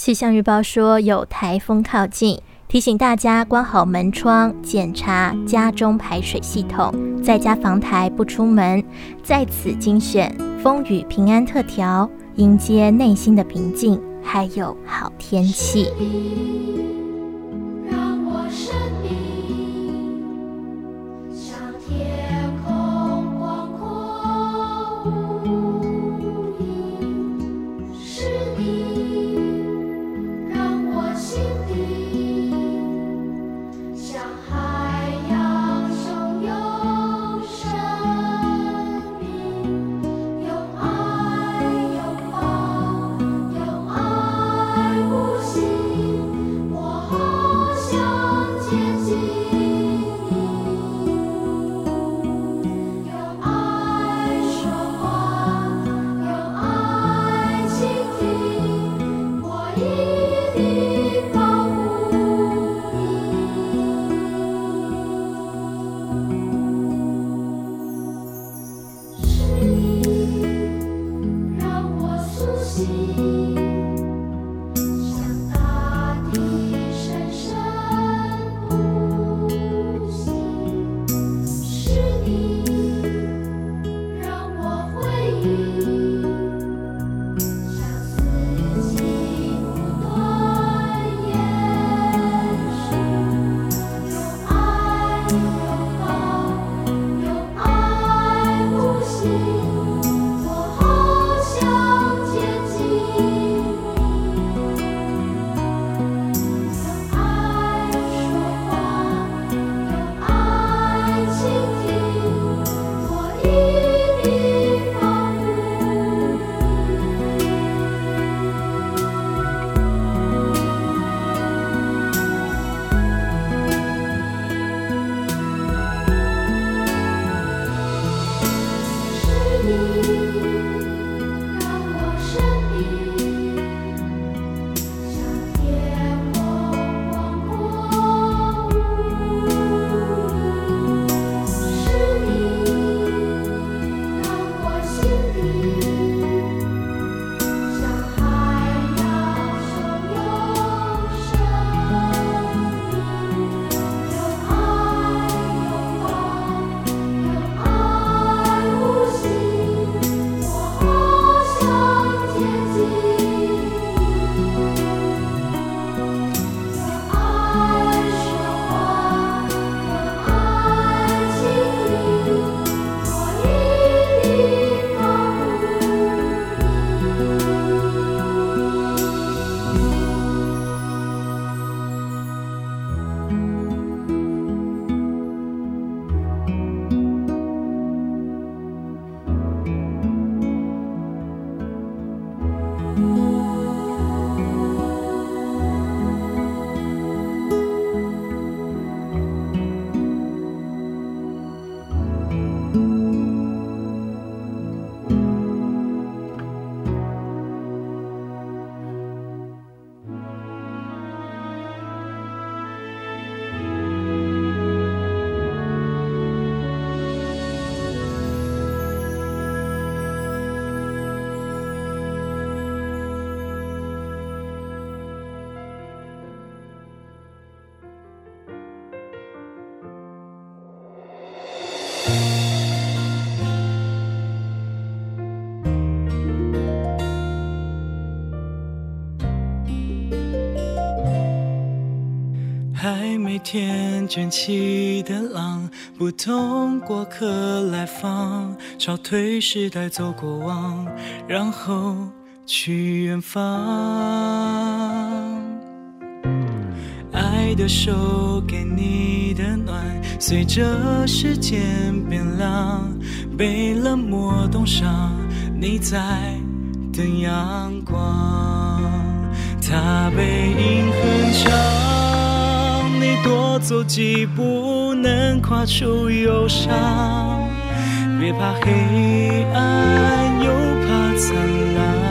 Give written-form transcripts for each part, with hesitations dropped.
气象预报说有台风靠近，提醒大家关好门窗，检查家中排水系统，在家防台不出门。在此精选风雨平安特调，迎接内心的平静，还有好天气。 还没天卷起的浪，不同过客来访，潮退时代走过往，然后去远方。爱的手给你的暖，随着时间变凉，被冷漠冻伤，你在等阳光。它背影很长，你多走几步能跨出忧伤，别怕黑暗，又怕灿烂。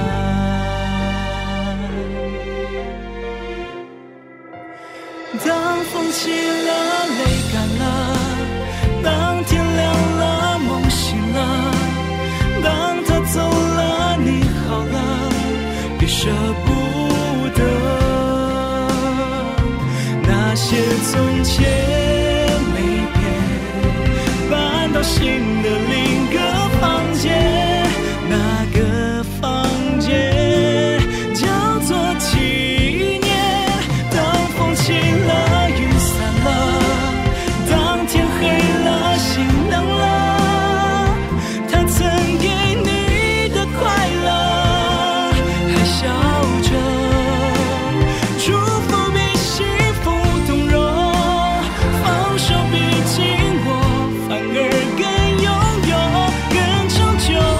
当风起了，泪干了，当天亮了，梦醒了，当他走了，你好了，别舍不得。 从前没变，搬到新的另一个房间，那个房间叫做纪念。当风起了，雨散了，当天黑了，心冷了，他曾给你的快乐，还笑着祝福比幸福动容，放手比紧握反而更拥有更长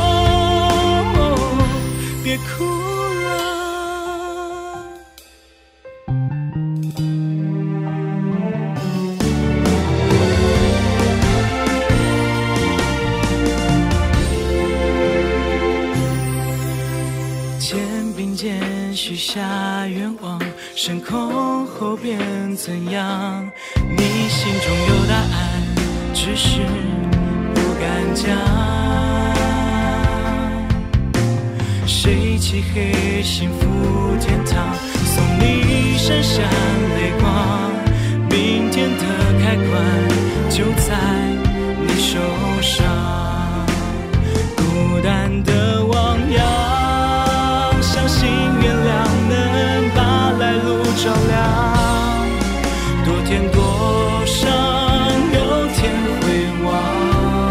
久，别哭了。肩并肩许下愿望，升空后变怎样？你心中有答案，只是不敢讲。谁漆黑幸福天堂，送你闪闪泪光，明天的开关就在你手上。孤单的汪洋，相信原谅能把来路照亮，多甜多伤，有天会忘。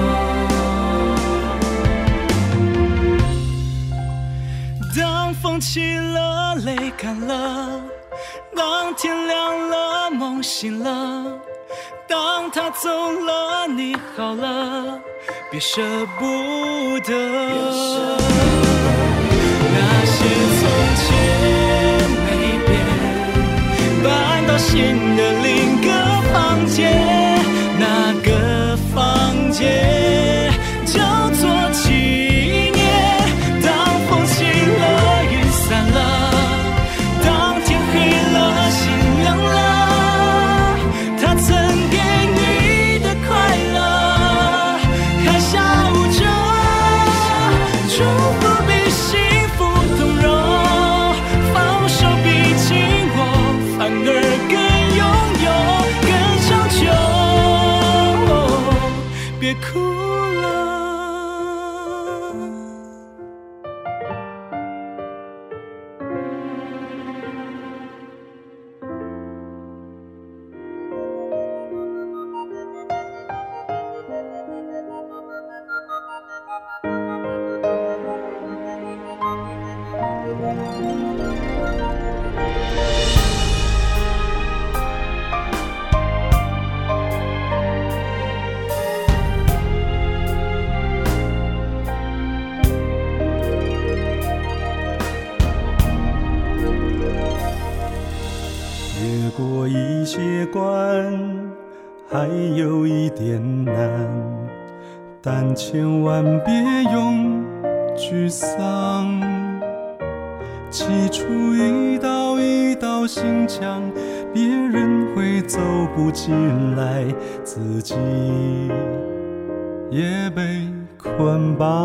当风起了，泪干了，当天亮了，梦醒了，当他走了，你好了，别舍不得。那些从前没变，搬到新的另一个房间，那个房间叫做纪念。当风起了，雨散了，当天黑了，心凉了，他曾给你的快乐，还笑着祝福比幸福动容，放手比紧握反而更拥有更长久，别哭了。 越过一些关，还有一点难，但千万别用沮丧。起初一道一道心墙，别人会走不进来，自己也被捆绑。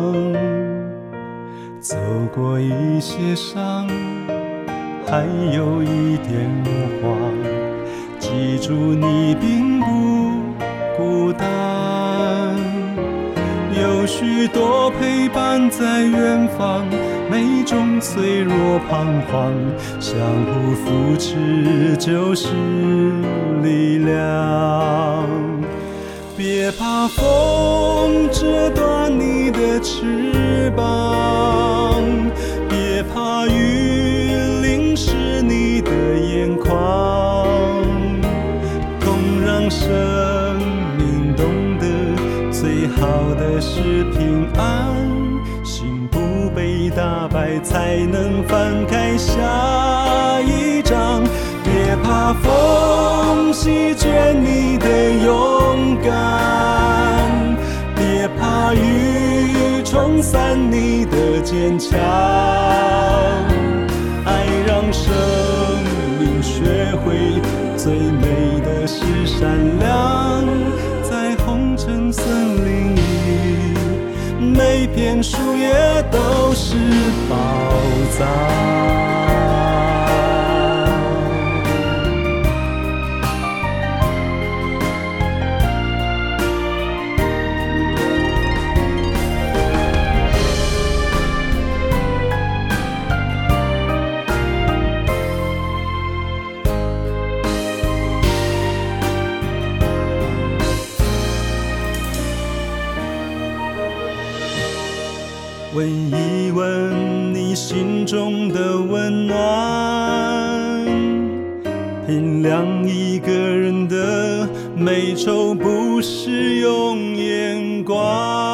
走过一些伤，还有一点慌，记住你并不孤单，有许多陪伴在远方，每种脆弱彷徨，相互扶持就是力量。别怕风折断你的翅膀，别怕雨淋湿你的眼眶，痛让生命懂得最好的是平安，心不被打败才能翻开下一章。别怕风席卷你的勇敢，别怕雨冲散你的坚强，爱让生命学会最美的是善良，在红尘森林里，每片树叶都是宝藏。 问一问你心中的温暖，衡量一个人的美丑不是用眼光。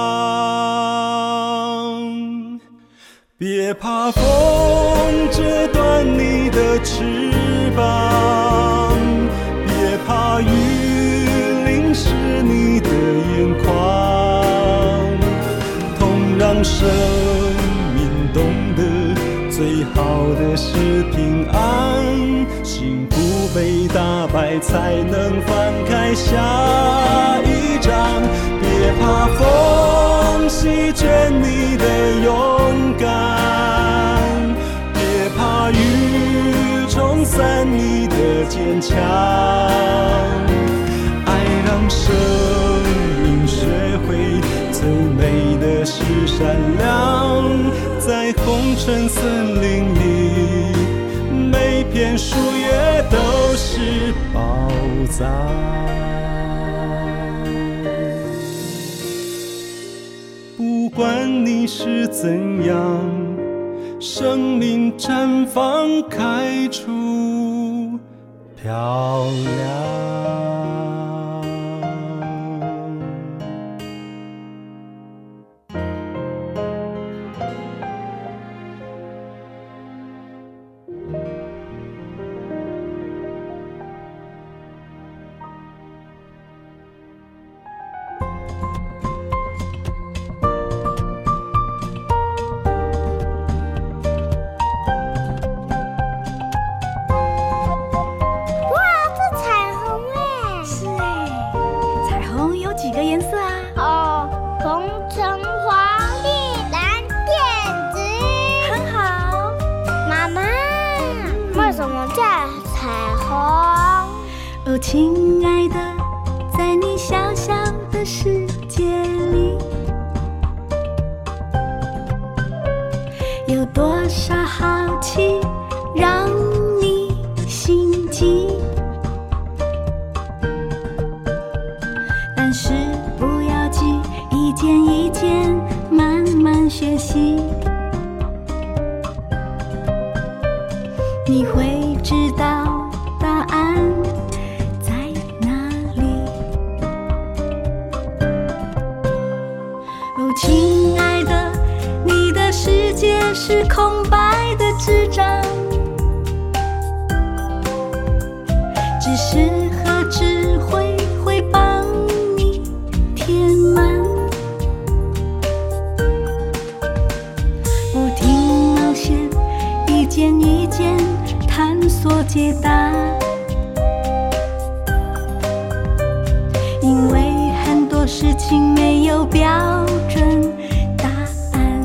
别怕风折断你的翅膀，别怕雨淋湿你的眼眶，痛让生命懂得最好的是平安，幸福被打败才能翻开下一章。别怕风席卷你的勇敢，别怕雨冲散你的坚强，爱让生命学会最美的是善良，在红尘森林里每片树叶都是宝藏。不管你是怎样，生命绽放开出漂亮。 亲爱的，在你小小的世界里，有多少好奇让你心悸？但是不要急，一件一件慢慢学习，你会知道答案亲爱的，你的世界是空白的纸张，知识和智慧会帮你填满，不停冒险，一件一件探索解答，因为很多事情没有标准答案。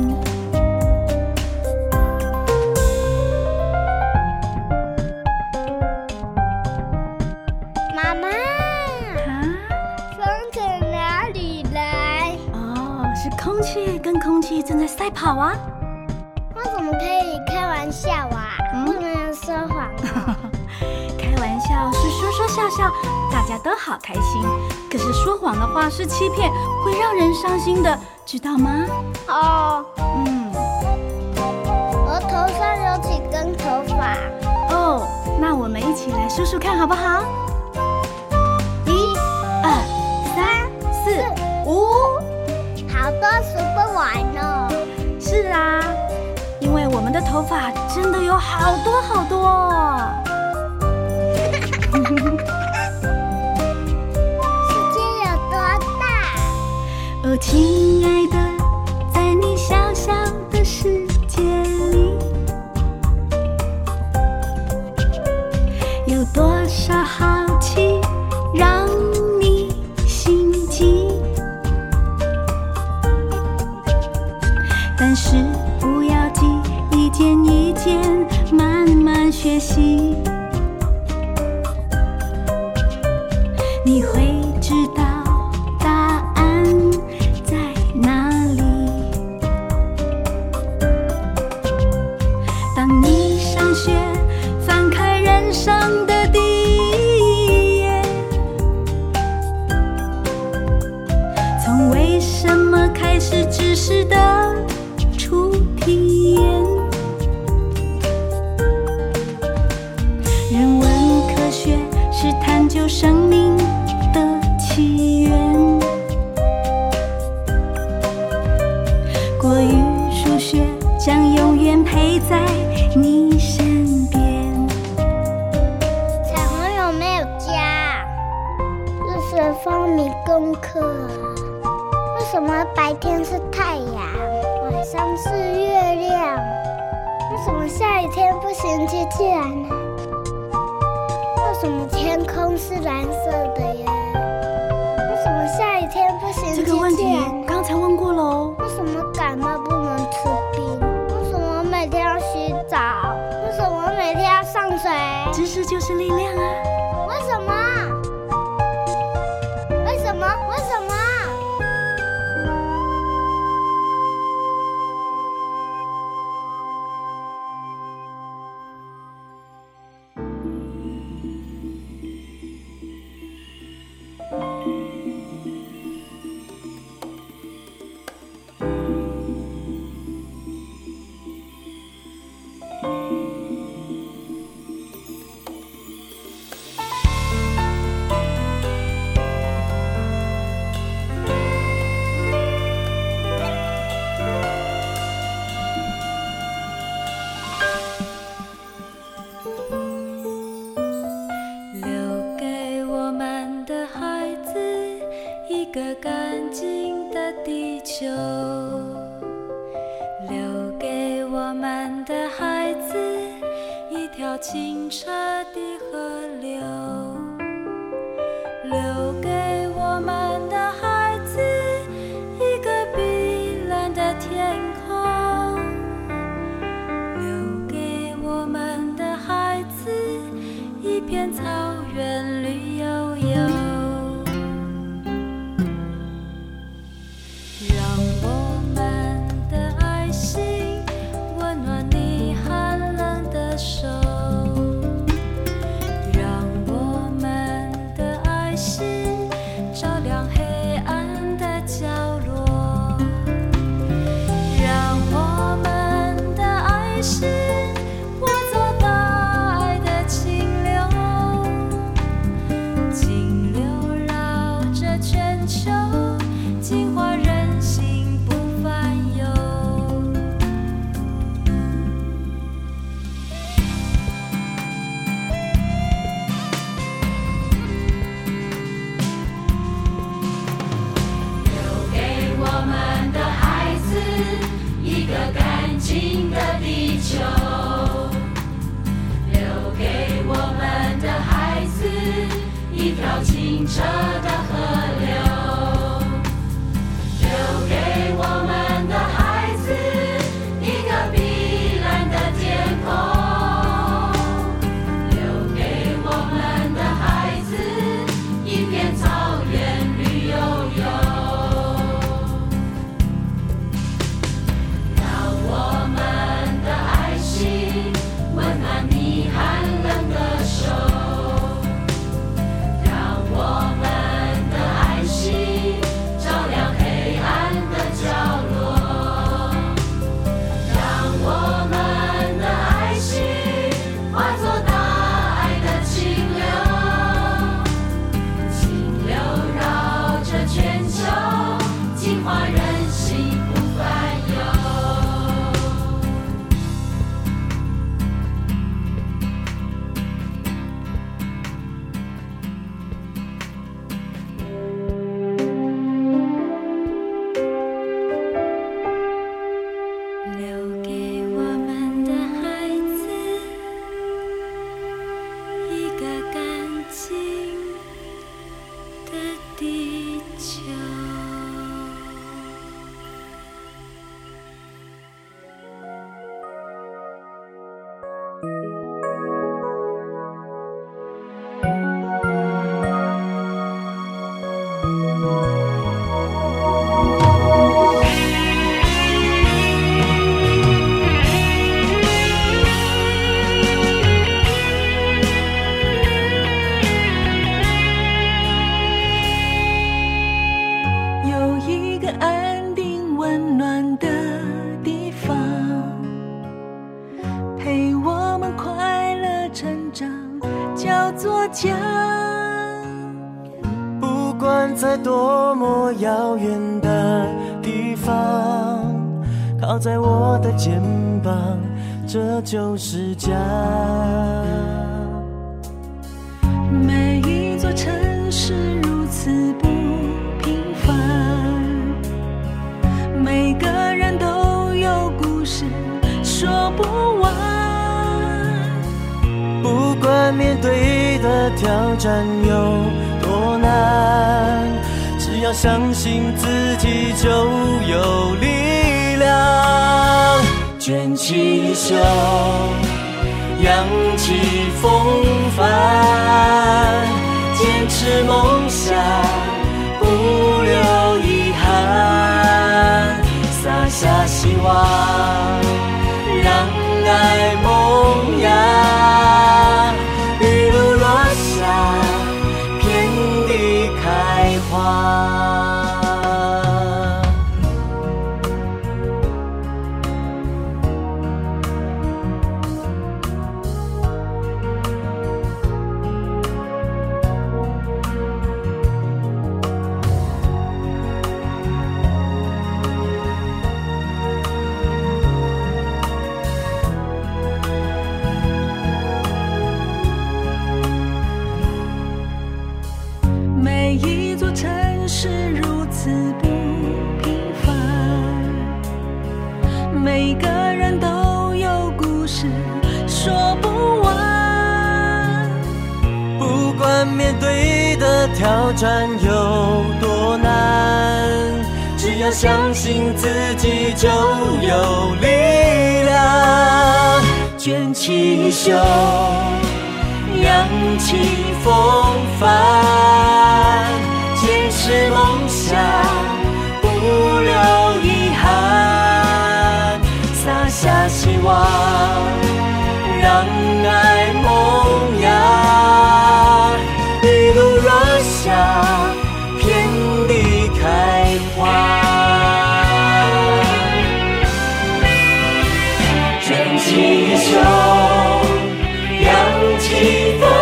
妈妈，风从哪里来？ 哦，是空气跟空气正在赛跑啊。 我怎么可以开玩笑啊？不能说谎哦。 开玩笑是说说笑笑，大家都好开心。可是说谎的话是欺骗，会让人伤心的，知道吗？ 哦，我头上有几根头发。 哦，那我们一起来数数看好不好？1、2、3、4、5， 好多数不完哦。 是啊，因为我们的头发真的有好多好多。哦，亲爱的，在你小小的世界里，有多少好奇让你心悸？但是不要急，一件一件慢慢学习，你会知道知识的出人文科学是探究生命的起源，国语数学将永远陪在你身边。 彩虹有没有家？日是风迷功课啊。为什么白天是太阳，晚上是月亮？为什么下雨天不嫌弃自然呢？为什么天空是蓝色的耶？为什么下雨天不嫌弃自然？ 这个问题刚才问过了哦。 为什么感冒不能吃冰？为什么每天要洗澡？为什么每天要上水？ 知识就是力量啊！ 为什么？为什么？为什么？ 清澈的河流，留给我们的孩子一个碧蓝的天空，留给我们的孩子一片草原绿油油，让我们的爱心温暖你寒冷的手，清澈的河流，留给我们的孩子一个碧蓝的天空，留给我们的孩子一片草原绿油油，让我们的爱心温暖你寒冷的手。 作家。 不管在多么遥远的地方，靠在我的肩膀，这就是家。 每一座城市如此不平凡，每个人都有故事说不完。 不管面对的挑战有多难，只要相信自己就有力量。卷起袖，扬起风帆，坚持梦想，不留遗憾，洒下希望，让爱萌芽，雨露落下，遍地开花。 每一座城市如此不平凡，每个人都有故事说不完。 不管面对的挑战有多难，只要相信自己就有力量。卷起袖，扬起风帆，坚持梦想，不留遗憾，洒下希望，让爱萌芽，雨露落下，遍地开花。卷起袖，扬起风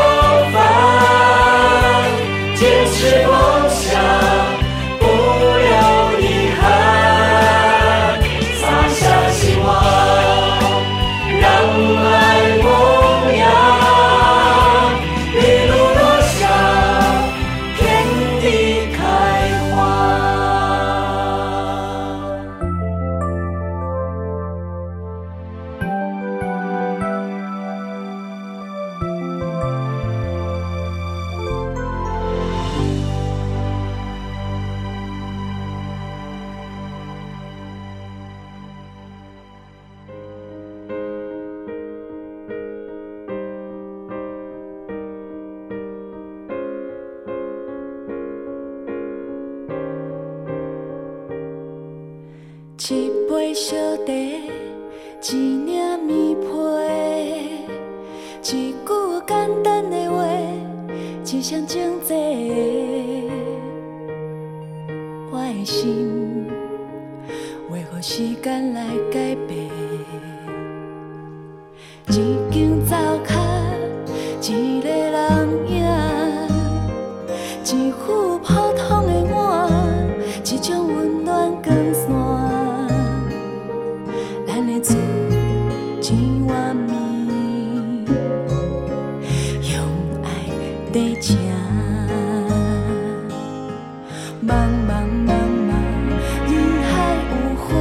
帆，坚持梦想，不留遗憾，洒下希望，让爱萌芽，雨露落下，遍地开花。 一杯烧茶，一领棉被，一句简单的话，一双情债。我的心，为何时间来改变？一间灶脚，一个人影，一副普通的碗，一种温暖光线。咱的厝一碗面，用爱在吃。茫茫茫茫，人海有花。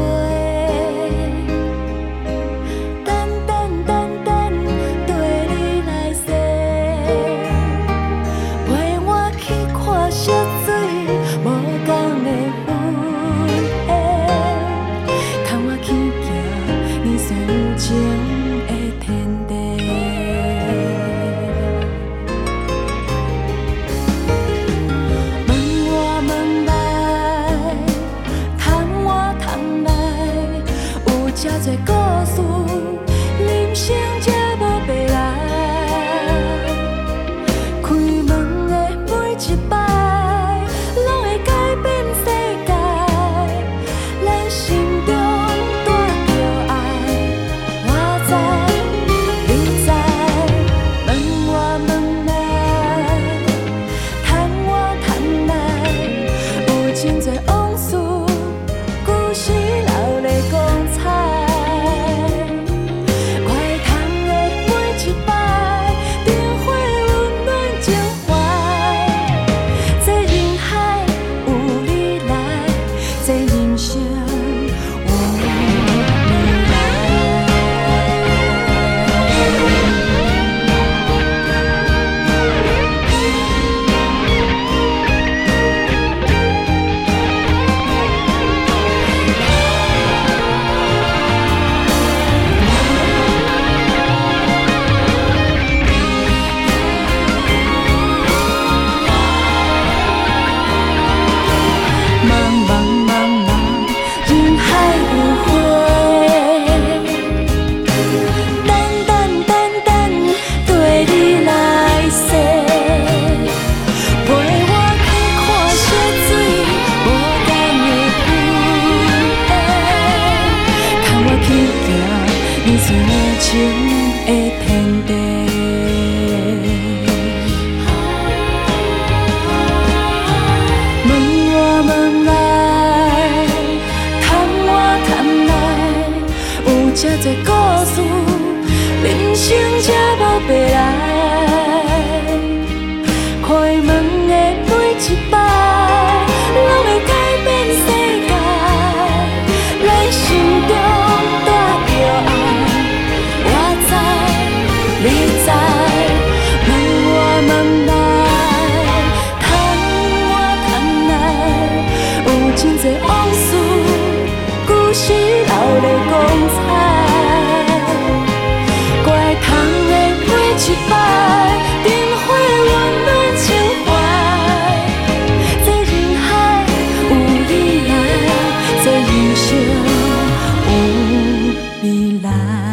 等等等等，对你来说，陪我去看雪水，无讲的云烟，牵我去行你最有情的天地。 这多故事，人生才无白来。开门的每一摆，拢会改变世界。咱心中带着爱，我知，你知，问我问来，叹我叹来，有真多往事，故事留咧光彩。怪窗的每一摆，灯火温暖情怀。这人海有你来，这人生有未来。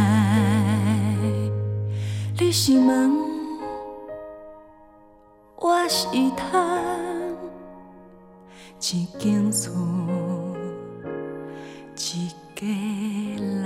你是门，我是窗，一间厝，一家人。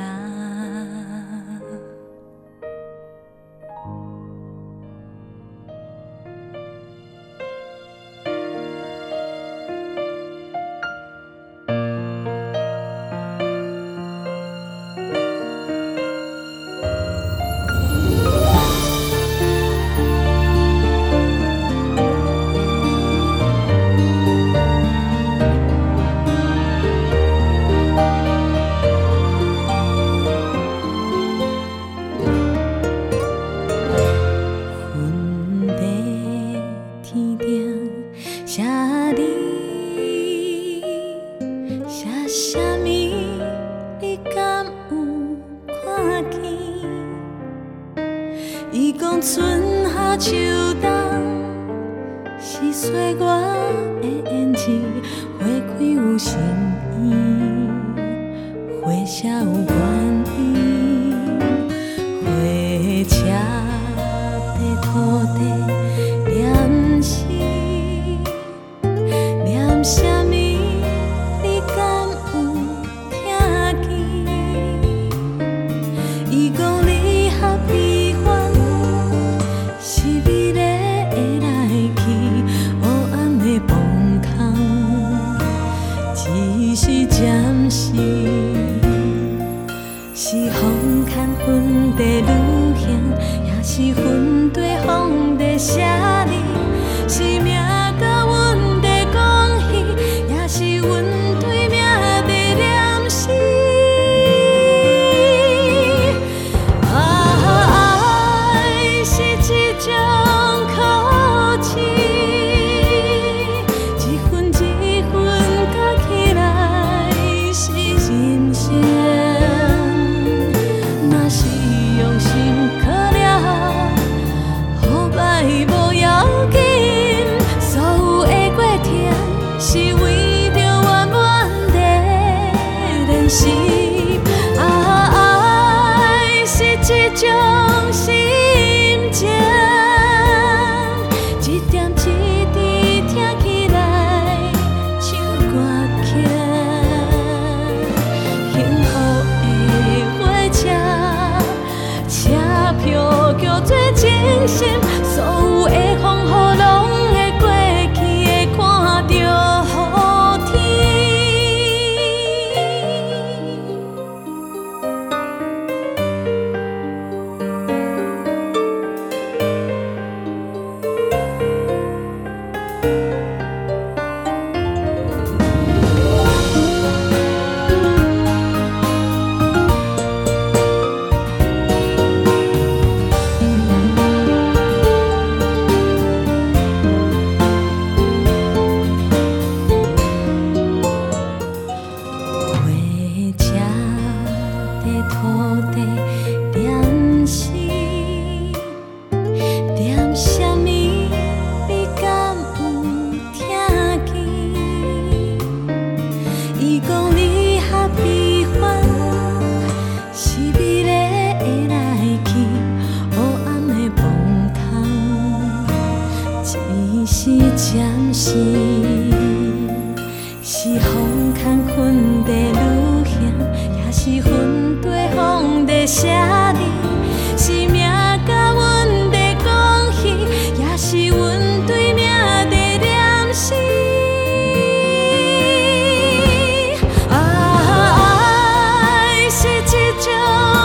爱是一种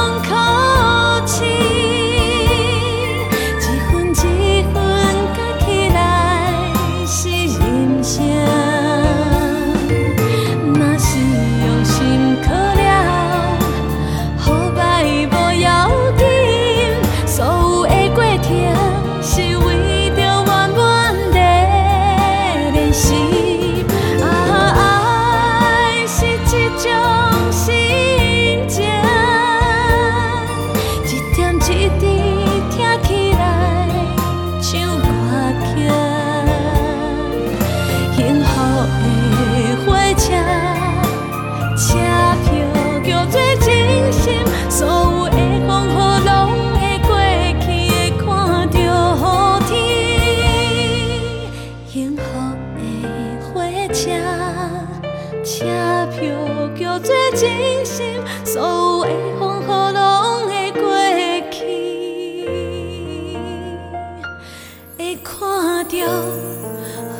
会看到